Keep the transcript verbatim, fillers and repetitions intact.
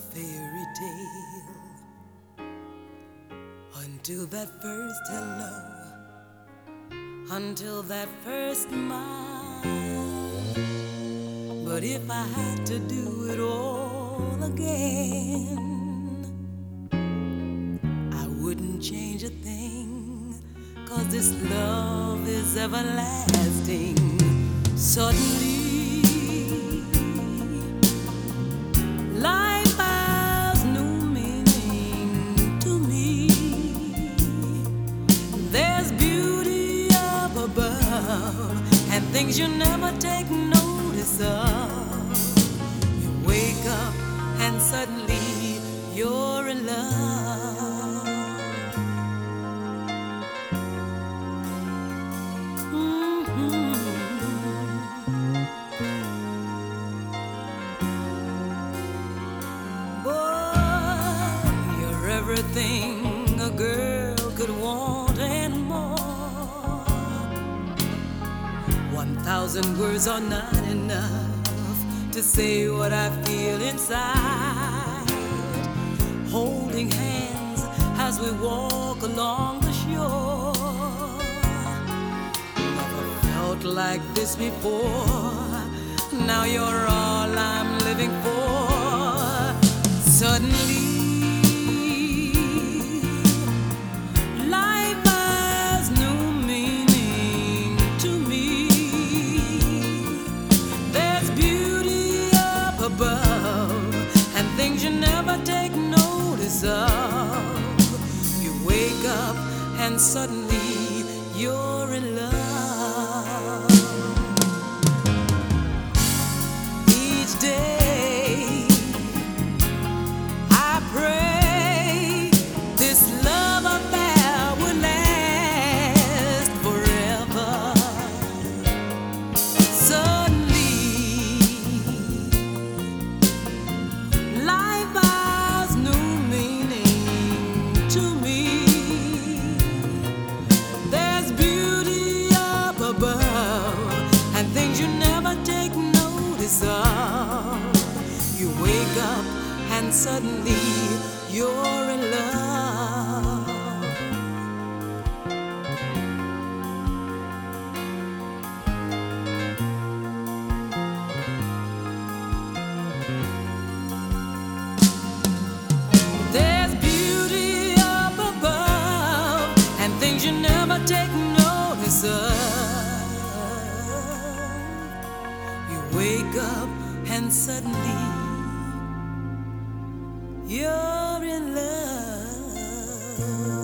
fairy tale until that first hello, until that first smile. But if I had to do it all again, I wouldn't change a thing, 'cause this love is everlasting. Suddenly life has new meaning to me. There's beauty up above and things you never take notice of. You wake up and suddenly you're in love. Mm-hmm. Everything a girl could want and more. One thousand words are not enough to say what I feel inside. Holding hands as we walk along the shore. Never felt like this before. Now you're all I'm living for. Suddenly take notice of. You wake up and suddenly you're in love. Each day I pray this love affair will last forever. Suddenly life you wake up and suddenly you're in love. There's beauty up above and things you never take notice of. Wake up and suddenly you're in love.